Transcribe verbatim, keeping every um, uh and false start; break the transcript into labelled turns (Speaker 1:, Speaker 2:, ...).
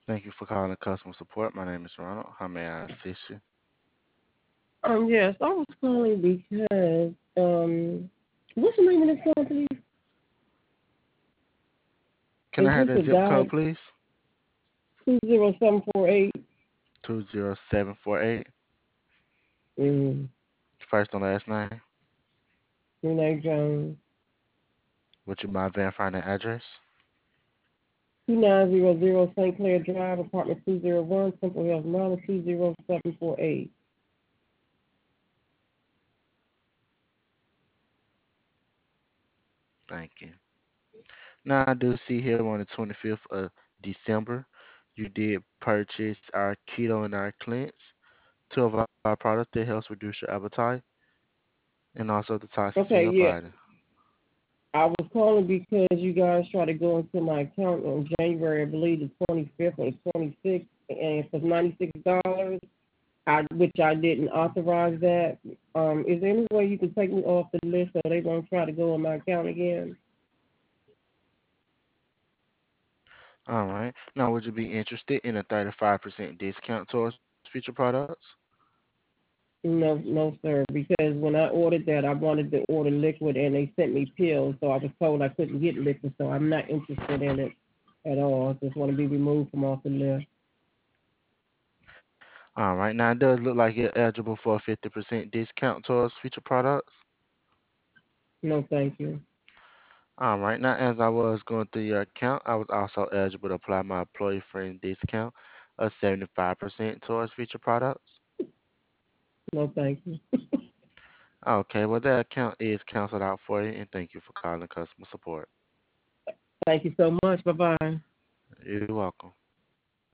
Speaker 1: Thank you for calling customer support. My name is Ronald. How may I assist you?
Speaker 2: Um, yes, I was calling because um, what's the name of this company?
Speaker 1: Can
Speaker 2: Is
Speaker 1: I have
Speaker 2: this
Speaker 1: the
Speaker 2: a
Speaker 1: zip code,
Speaker 2: guy
Speaker 1: please?
Speaker 2: two zero seven four eight?
Speaker 1: Two zero seven four eight.
Speaker 2: Mm,
Speaker 1: First and last name.
Speaker 2: Renee Jones.
Speaker 1: Would you mind verifying the address?
Speaker 2: Two nine zero zero Saint Clair Drive, apartment two zero one, Temple Hills, Maryland two zero seven four eight.
Speaker 1: Thank you. Now I do see here on the twenty-fifth of December, you did purchase our keto and our cleanse, two of our products that helps reduce your appetite and also detoxify your
Speaker 2: Okay, yeah.
Speaker 1: body.
Speaker 2: I was calling because you guys tried to go into my account on January, I believe the twenty fifth or the twenty sixth, and for ninety six dollars. I which I didn't authorize that. Um, is there any way you can take me off the list so they won't try to go on my account again?
Speaker 1: All right. Now, would you be interested in a thirty-five percent discount towards future products?
Speaker 2: No, no, sir. Because when I ordered that, I wanted to order liquid, and they sent me pills, so I was told I couldn't get liquid. So I'm not interested in it at all. I just want to be removed from off the list.
Speaker 1: All right. Now, it does look like you're eligible for a fifty percent discount towards future products.
Speaker 2: No, thank you.
Speaker 1: All right. Now, as I was going through your account, I was also eligible to apply my employee friend discount of seventy-five percent towards future products.
Speaker 2: No, thank you.
Speaker 1: Okay. Well, that account is canceled out for you, and thank you for calling customer support.
Speaker 2: Thank you so much. Bye bye.
Speaker 1: You're welcome.